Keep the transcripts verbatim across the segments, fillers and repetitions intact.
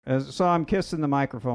As, so I'm kissing the microphone.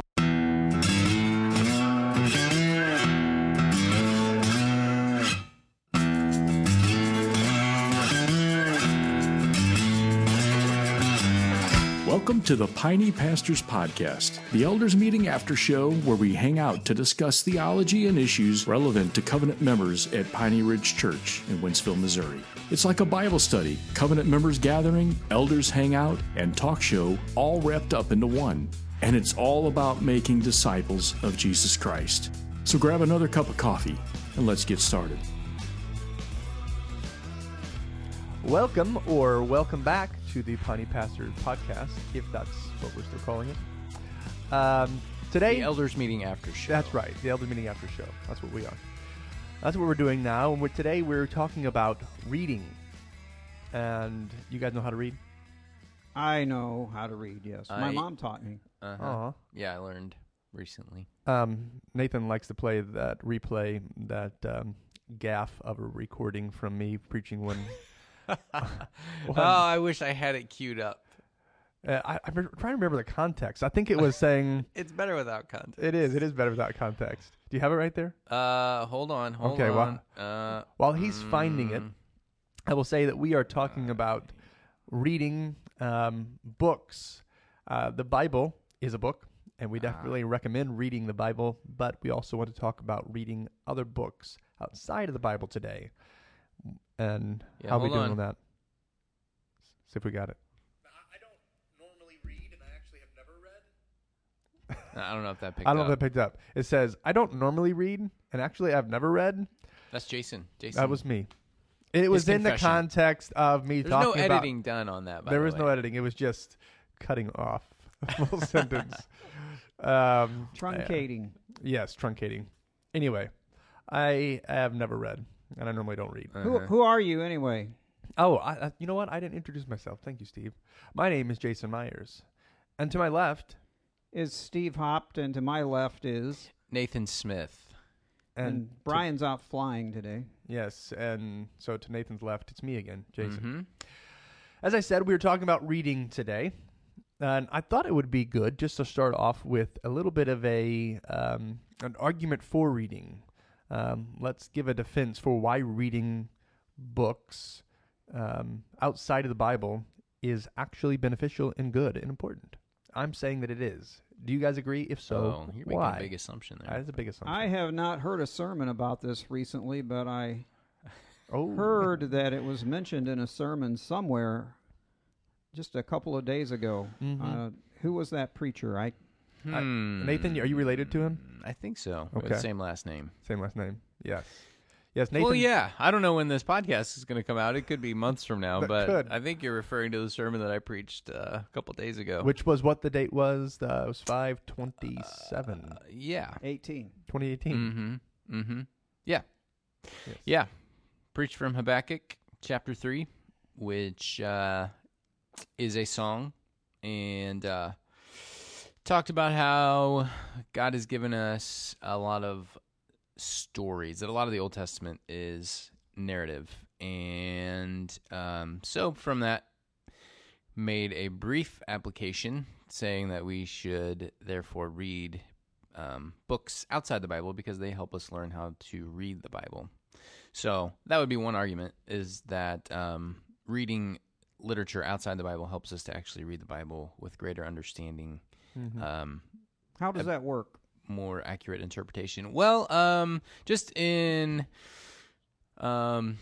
Welcome to the Piney Pastors Podcast, the elders meeting after show where we hang out to discuss theology and issues relevant to covenant members at Piney Ridge Church in Wentzville, Missouri. It's like a Bible study, covenant members gathering, elders hang out, and talk show all wrapped up into one. And it's all about making disciples of Jesus Christ. So grab another cup of coffee and let's get started. Welcome or welcome back to the Piney Pastors Podcast, if that's what we're still calling it. Um, today, the elders meeting after show. That's right, the elders meeting after show. That's what we are. That's what we're doing now. And we're, today we're talking about reading. And you guys know how to read? I know how to read, yes. My I- mom taught me. Uh-huh. Uh-huh. Yeah, I learned recently. Um, Nathan likes to play that replay, that um, gaff of a recording from me preaching when... Oh, I wish I had it queued up. Uh, I, I'm trying to remember the context. I think it was saying... It's better without context. It is. It is better without context. Do you have it right there? Uh, hold on, hold Okay, on. Uh, While he's finding it, mm, I will say that we are talking about reading um, books. Uh, the Bible is a book, and we definitely recommend reading the Bible, but we also want to talk about reading other books outside of the Bible today. And Yeah, how are we hold doing on. on that? See if we got it. I don't normally read, and I actually have never read. I don't know if that picked I don't know up. if that picked up. It says, I don't normally read, and actually I've never read. That's Jason. Jason. That was me. It was in the confession. context of me There's talking no about... editing done on that, by There the was way. no editing. It was just cutting off a full sentence. Um, Truncating. uh, yes, truncating. Anyway, I have never read, and I normally don't read. Who, Uh-huh. who are you anyway? Oh, I, I, you know what? I didn't introduce myself. Thank you, Steve. My name is Jason Myers. And to my left, Is Steve Hopt, and to my left is... Nathan Smith. and, And, to- Brian's out flying today. yes, and so to Nathan's left, it's me again, Jason. Mhm. As I said, we were talking about reading today, and I thought it would be good just to start off with a little bit of a um, an argument for reading. Um, let's give a defense for why reading books um, outside of the Bible is actually beneficial and good and important. I'm saying that it is. Do you guys agree? If so, oh, you're making why? a big assumption there. That is a big assumption. I have not heard a sermon about this recently, but I oh. heard that it was mentioned in a sermon somewhere just a couple of days ago. Mhm. Uh, who was that preacher? I I- Hmm. Nathan, are you related to him? I think so. We have Okay. the same last name. Same last name. Yes. Yes, Nathan. Well, yeah. I don't know when this podcast is going to come out. It could be months from now, That but could. I think you're referring to the sermon that I preached uh, a couple days ago. Which was what the date was? Uh, it was five twenty-seven, Uh, yeah. eighteen. twenty eighteen. Mm-hmm. Mm-hmm. Yeah. Yes. Yeah. Preached from Habakkuk chapter three, which uh, is a song, and uh, talked about how God has given us a lot of stories, that a lot of the Old Testament is narrative. And um, so from that, made a brief application saying that we should therefore read um, books outside the Bible because they help us learn how to read the Bible. So that would be one argument, is that um, reading literature outside the Bible helps us to actually read the Bible with greater understanding, Mhm. um, How does that work? more accurate interpretation. Well, um, just in um,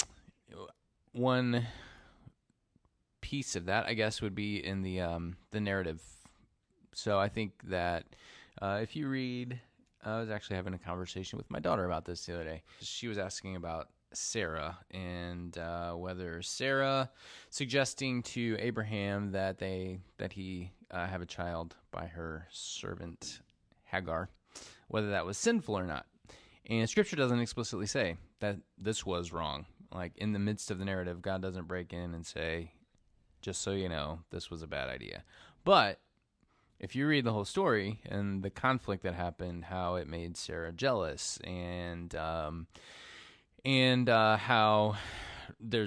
one piece of that, I guess, would be in the um, the narrative. So I think that uh, if you read, I was actually having a conversation with my daughter about this the other day. She was asking about Sarah and uh, whether Sarah suggesting to Abraham that they that he uh, have a child by her servant Hagar, whether that was sinful or not. And Scripture doesn't explicitly say that this was wrong. Like, in the midst of the narrative, God doesn't break in and say, just so you know, this was a bad idea. But if you read the whole story and the conflict that happened, how it made Sarah jealous, and um, and uh, how there's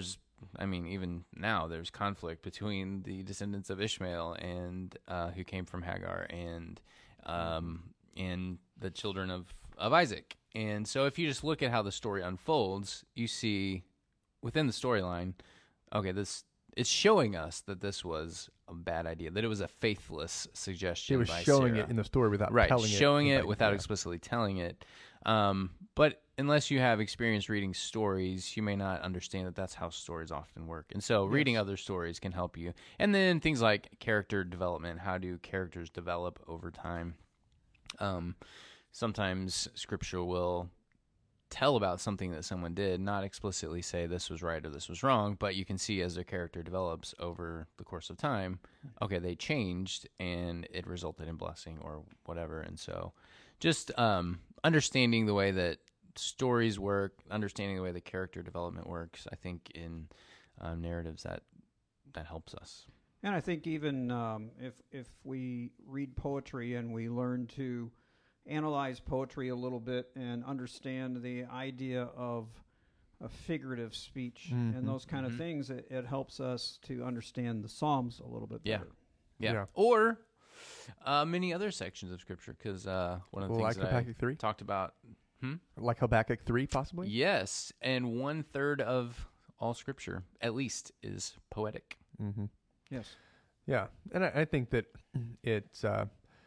I mean, even now there's conflict between the descendants of Ishmael and uh, who came from Hagar and um, and the children of, of Isaac. And so if you just look at how the story unfolds, you see within the storyline, okay, this it's showing us that this was a bad idea, that it was a faithless suggestion. It was by showing Sarah. it in the story without right, telling it. showing it Like, without yeah. explicitly telling it. Um, but unless you have experience reading stories, you may not understand that that's how stories often work. And so reading other stories can help you. And then things like character development. How do characters develop over time? Um, sometimes Scripture will tell about something that someone did, not explicitly say this was right or this was wrong, but you can see as their character develops over the course of time, okay, they changed and it resulted in blessing or whatever. And so just um, understanding the way that stories work, understanding the way that character development works, I think in um, narratives that that helps us. And I think even um, if if we read poetry and we learn to analyze poetry a little bit and understand the idea of a figurative speech Mhm. and those kind Mhm. of things, it, it helps us to understand the Psalms a little bit Yeah. better. Yeah. Yeah. Or uh, many other sections of Scripture, because uh, one of the Like things that I Habakkuk three? talked about. Hmm? Like Habakkuk three, possibly? Yes, and one third of all Scripture, at least, is poetic. Mm-hmm. Yes. Yeah, and I, I think that it's uh,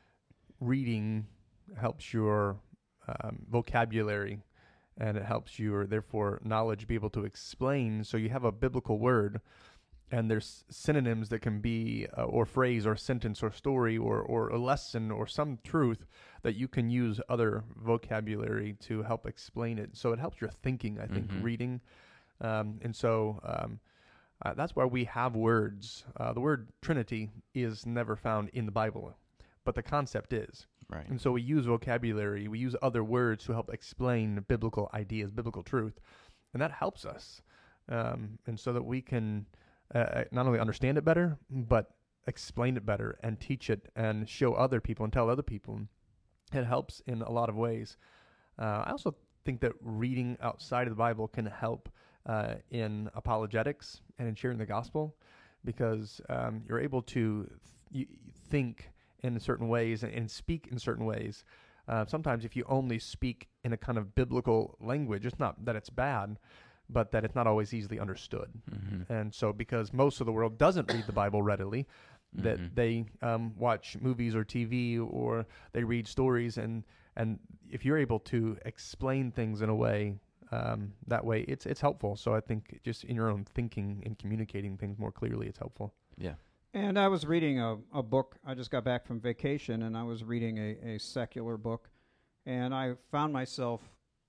reading helps your um, vocabulary, and it helps your, therefore, knowledge be able to explain. So you have a biblical word, and there's synonyms that can be, uh, or phrase, or sentence, or story, or, or a lesson, or some truth that you can use other vocabulary to help explain it. So it helps your thinking, I think, Mhm. reading. Um, and so um, uh, that's why we have words. Uh, the word Trinity is never found in the Bible, but the concept is. Right. And so we use vocabulary, we use other words to help explain biblical ideas, biblical truth, and that helps us. Um, and so that we can uh, not only understand it better, but explain it better and teach it and show other people and tell other people. It helps in a lot of ways. Uh, I also think that reading outside of the Bible can help uh, in apologetics and in sharing the gospel, because um, you're able to th- you think in certain ways and, and speak in certain ways. Uh, sometimes if you only speak in a kind of biblical language, it's not that it's bad, but that it's not always easily understood. Mm-hmm. And so because most of the world doesn't read the Bible readily, that Mhm. they um, watch movies or T V or they read stories, and, and if you're able to explain things in a way, um, that way it's it's helpful. So I think just in your own thinking and communicating things more clearly, it's helpful. Yeah. And I was reading a, a book. I just got back from vacation, and I was reading a, a secular book, and I found myself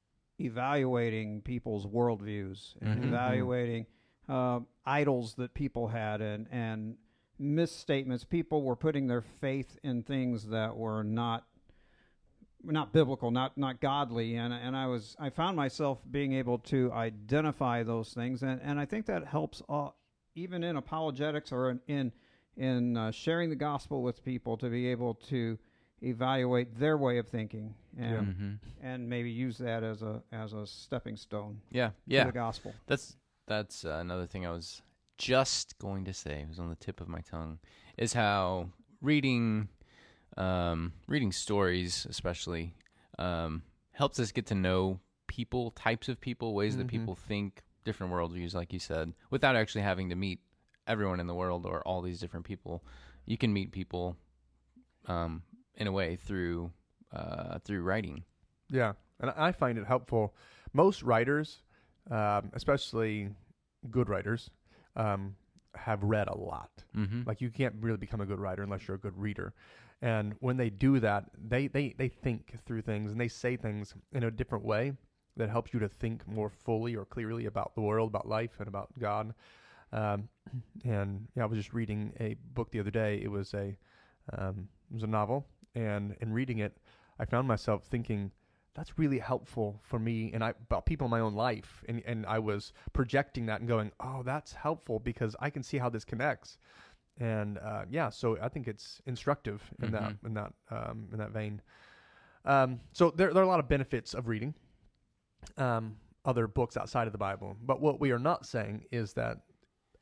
evaluating people's worldviews and Mhm. evaluating uh, idols that people had and, and misstatements. People were putting their faith in things that were not not biblical, not not godly, and and I was I found myself being able to identify those things, and, and I think that helps uh, even in apologetics or in in, in uh, sharing the gospel with people, to be able to evaluate their way of thinking and Mm-hmm. and maybe use that as a as a stepping stone Yeah. to Yeah. the gospel. That's that's uh, another thing I was just going to say. It was on the tip of my tongue. Is how reading, um, reading stories, especially, um, helps us get to know people, types of people, ways that Mhm. people think, different worldviews, like you said, without actually having to meet everyone in the world or all these different people. You can meet people, um, in a way through uh, through writing. Yeah, and I find it helpful. Most writers, um, especially good writers, um, have read a lot. Mm-hmm. Like you can't really become a good writer unless you're a good reader. And when they do that, they, they, they think through things and they say things in a different way that helps you to think more fully or clearly about the world, about life, and about God. Um, and yeah, I was just reading a book the other day. It was a um, it was a novel, and in reading it, I found myself thinking, that's really helpful for me and I about people in my own life. And, and I was projecting that and going, oh, that's helpful because I can see how this connects. And uh, yeah, so I think it's instructive in that Mhm. in that um, in that vein. Um, so there there are a lot of benefits of reading um, other books outside of the Bible. But what we are not saying is that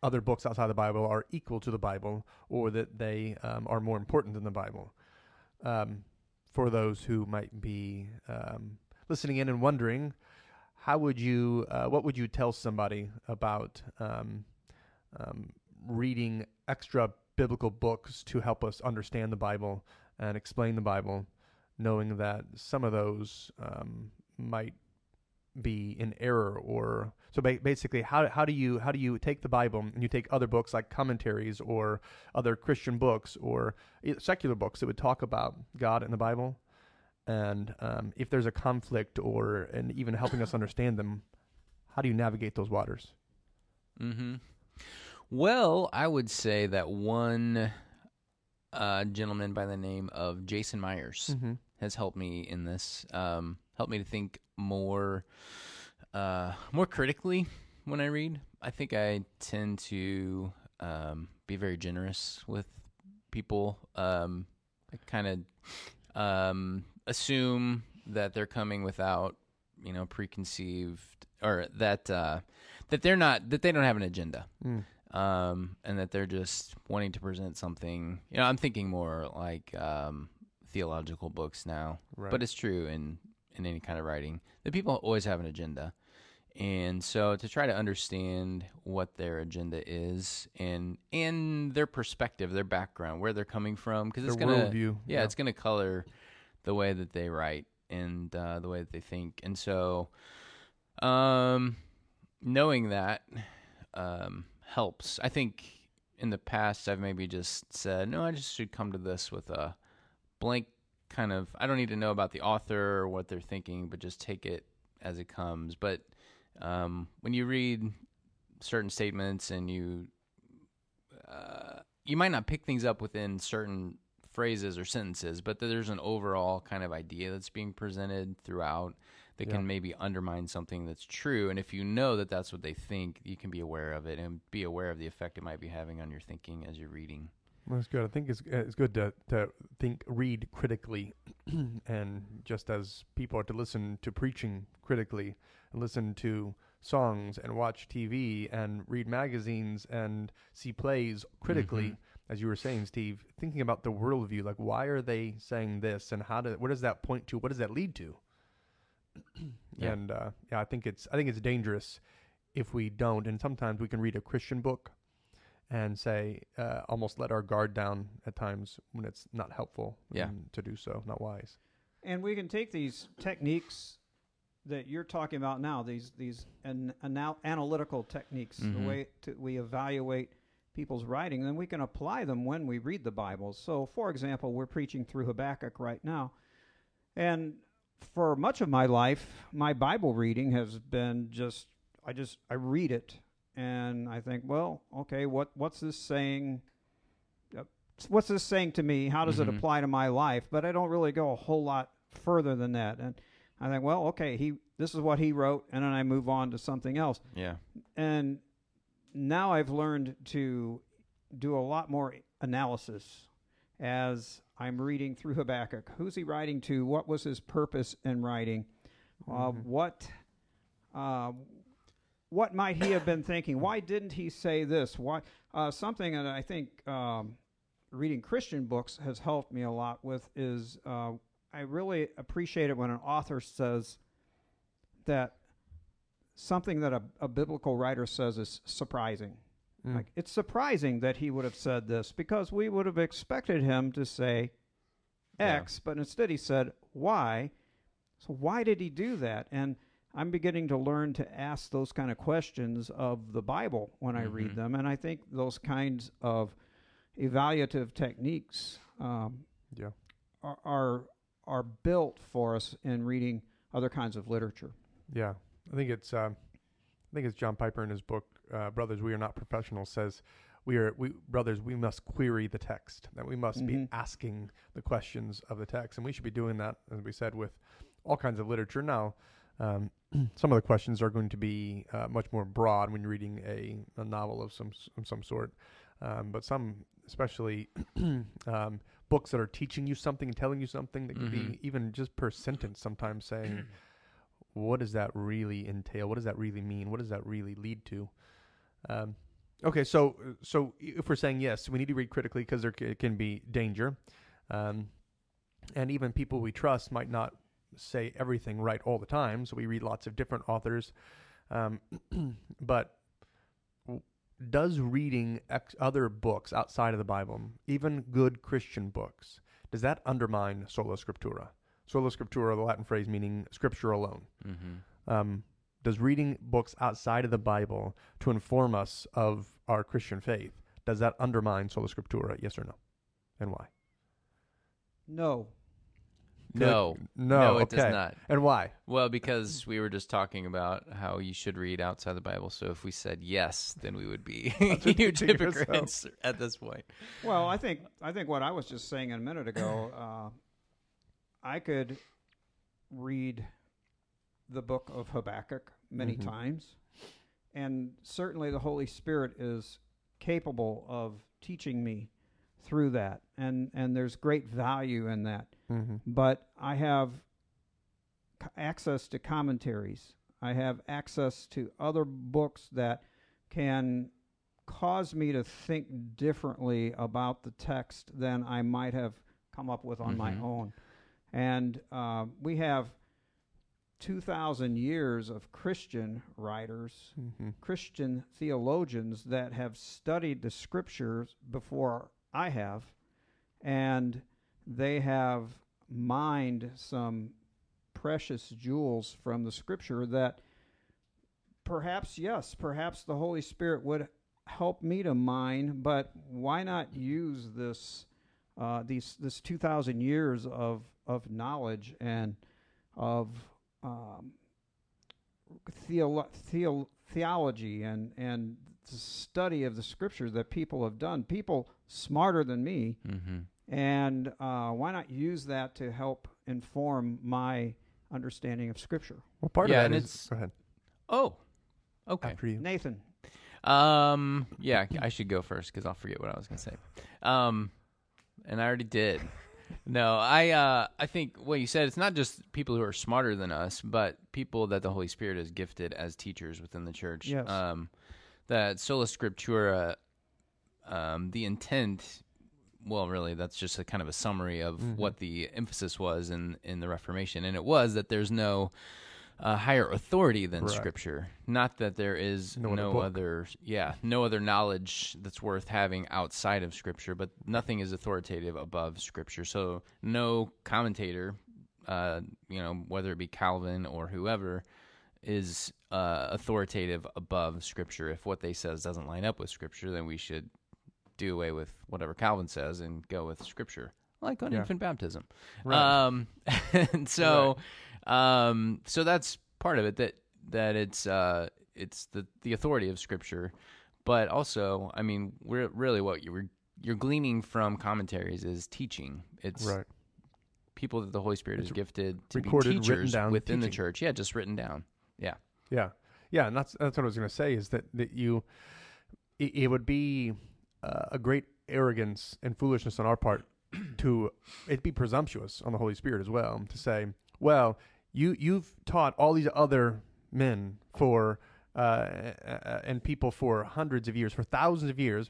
other books outside the Bible are equal to the Bible, or that they um, are more important than the Bible. Um, for those who might be um, listening in and wondering, how would you, uh, what would you tell somebody about um, um, reading extra biblical books to help us understand the Bible and explain the Bible, knowing that some of those um, might be in error? Or so ba- basically, how how do you how do you take the Bible and you take other books like commentaries or other Christian books or secular books that would talk about God in the Bible, and um, if there's a conflict or and even helping us understand them, how do you navigate those waters? Mm-hmm. Well, I would say that one uh, gentleman by the name of Jason Myers Mm-hmm. has helped me in this. Um, helped me to think more, uh, more critically when I read. I think I tend to um, be very generous with people. Um, I kind of um, assume that they're coming without, you know, preconceived, or that uh, that they're not that they don't have an agenda. Mm. Um, and that they're just wanting to present something. You know, I'm thinking more like um, theological books now, Right. but it's true in, in any kind of writing that people always have an agenda. And so to try to understand what their agenda is and and their perspective, their background, where they're coming from, because it's Their going to worldview, yeah, yeah. it's going to color the way that they write and uh, the way that they think. And so um, knowing that um, helps. I think in the past I've maybe just said, no, I just should come to this with a blank kind of, I don't need to know about the author or what they're thinking, but just take it as it comes. But um, when you read certain statements and you uh, you might not pick things up within certain phrases or sentences, but there's an overall kind of idea that's being presented throughout that Yeah. can maybe undermine something that's true. And if you know that that's what they think, you can be aware of it and be aware of the effect it might be having on your thinking as you're reading. Well, that's good. I think it's it's good to to think, read critically, and just as people are to listen to preaching critically, and listen to songs and watch T V and read magazines and see plays critically, Mhm. as you were saying, Steve, thinking about the worldview, like why are they saying this, and how do what does that point to? What does that lead to? Yeah. And uh, yeah, I think it's I think it's dangerous if we don't. And sometimes we can read a Christian book and say uh, almost let our guard down at times when it's not helpful. Yeah. um, to do so, not wise. And we can take these techniques that you're talking about now, these these an, anal- analytical techniques, Mhm. the way to, we evaluate people's writing, then we can apply them when we read the Bible. So, for example, we're preaching through Habakkuk right now, and for much of my life, my Bible reading has been just I just I read it and I think, well, okay, what what's this saying? Uh, what's this saying to me? How does Mhm. it apply to my life? But I don't really go a whole lot further than that. And I think, well, okay, he this is what he wrote, and then I move on to something else. Yeah. And now I've learned to do a lot more analysis as I'm reading through Habakkuk. Who's he writing to? What was his purpose in writing? Uh, Mhm. what uh, what might he have been thinking? Why didn't he say this? Why uh, something that I think um, reading Christian books has helped me a lot with is uh, I really appreciate it when an author says that something that a, a biblical writer says is surprising. Mm. Like, it's surprising that he would have said this because we would have expected him to say X, but instead he said Y. So why did he do that? And I'm beginning to learn to ask those kind of questions of the Bible when I read Mhm. them. And I think those kinds of evaluative techniques um, Yeah. are, are are built for us in reading other kinds of literature. Yeah, I think it's um, I think it's John Piper in his book uh, "Brothers, We Are Not Professionals" says we are we brothers we must query the text, that we must be Mhm. asking the questions of the text, and we should be doing that, as we said, with all kinds of literature. Now, um, some of the questions are going to be uh, much more broad when you're reading a, a novel of some s- of some sort, um, but some, especially um, books that are teaching you something and telling you something, that can be Mhm. even just per sentence sometimes saying, what does that really entail? What does that really mean? What does that really lead to? Um, Okay, so so if we're saying yes, we need to read critically because there c- can be danger, um, and even people we trust might not say everything right all the time. So we read lots of different authors, um, but w- does reading ex- other books outside of the Bible, even good Christian books, does that undermine sola scriptura? Sola scriptura, the Latin phrase meaning Scripture alone. Mm-hmm. Um, does reading books outside of the Bible to inform us of our Christian faith, does that undermine sola scriptura, yes or no? And why? No. No. No, No, it okay. does not. And why? Well, because we were just talking about how you should read outside the Bible. So if we said yes, then we would be huge repeating hypocrites at this point. Well, I think I think what I was just saying a minute ago, uh, I could read the book of Habakkuk many Mhm. times, and certainly the Holy Spirit is capable of teaching me through that, and and there's great value in that. Mm-hmm. But I have c- access to commentaries. I have access to other books that can cause me to think differently about the text than I might have come up with on my Mhm. own. And uh, we have two thousand years of Christian writers, Mm-hmm. Christian theologians that have studied the scriptures before I have, and they have mined some precious jewels from the scripture that perhaps, yes, perhaps the Holy Spirit would help me to mine, but why not use this uh, these this two thousand years of, of knowledge and of um, theolo- theo- theology and, and the study of the scripture that people have done, people smarter than me, Mm-hmm. and uh, why not use that to help inform my understanding of scripture? Well, part Yeah, of and that is... it's- Go ahead. Oh, okay. After you. Nathan. Um, yeah, I should go first because I'll forget what I was going to say. Um, and I already did. No, I uh, I think what you said, it's not just people who are smarter than us, but people that the Holy Spirit has gifted as teachers within the church. Yes. Um, that sola scriptura, um, the intent, well, really, that's just a kind of a summary of Mhm. what the emphasis was in, in the Reformation. And it was that there's no uh, higher authority than Correct. Scripture. Not that there is No no, other other, book. yeah, no other knowledge that's worth having outside of Scripture, but nothing is authoritative above Scripture. So no commentator, uh, you know, whether it be Calvin or whoever, is uh, authoritative above Scripture. If what they says doesn't line up with Scripture, then we should do away with whatever Calvin says and go with Scripture, like on Yeah. infant baptism. Right. Um, and so, um, so that's part of it. That that it's uh, it's the the authority of Scripture, but also, I mean, we're really what you were you're gleaning from commentaries is teaching. It's Right. people that the Holy Spirit It's has gifted to be recorded, written teachers down within the teaching. church. Yeah, just written down. Yeah. Yeah, yeah, and that's that's what I was going to say is that that you, it, it would be uh, a great arrogance and foolishness on our part to it'd be presumptuous on the Holy Spirit as well to say, well, you you've taught all these other men for uh, uh, and people for hundreds of years, for thousands of years,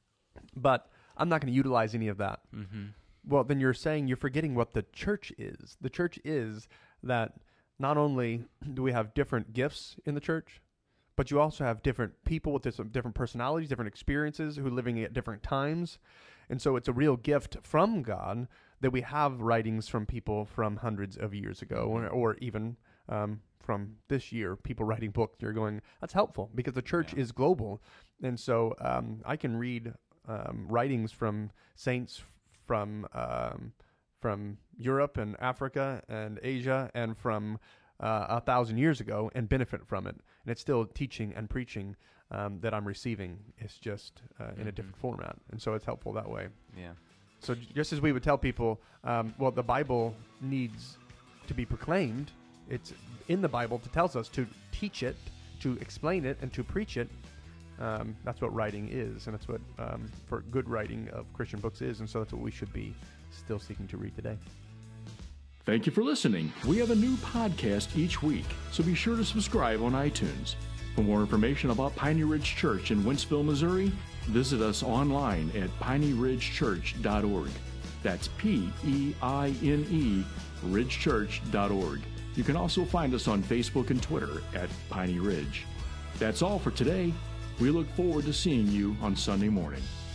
but I'm not going to utilize any of that. Mm-hmm. Well, then you're saying you're forgetting what the church is. The church is that not only do we have different gifts in the church, but you also have different people with dis- different personalities, different experiences, who are living at different times. And so it's a real gift from God that we have writings from people from hundreds of years ago, or, or even um, from this year, people writing books. You're going, that's helpful because the church Yeah. is global. And so um, I can read um, writings from saints from um, from Europe and Africa and Asia and from uh, a thousand years ago and benefit from it. And it's still teaching and preaching um, that I'm receiving. It's just uh, in a Mhm. different format. And so it's helpful that way. Yeah. So j- just as we would tell people, um, well, the Bible needs to be proclaimed. It's in the Bible that tells us to teach it, to explain it, and to preach it. Um, that's what writing is, and that's what um, for good writing of Christian books is, and so that's what we should be still seeking to read today. Thank you for listening. We have a new podcast each week, so be sure to subscribe on iTunes. For more information about Piney Ridge Church in Wentzville, Missouri, visit us online at piney ridge church dot org. That's P E I N E, ridge church dot org. You can also find us on Facebook and Twitter at Piney Ridge. That's all for today. We look forward to seeing you on Sunday morning.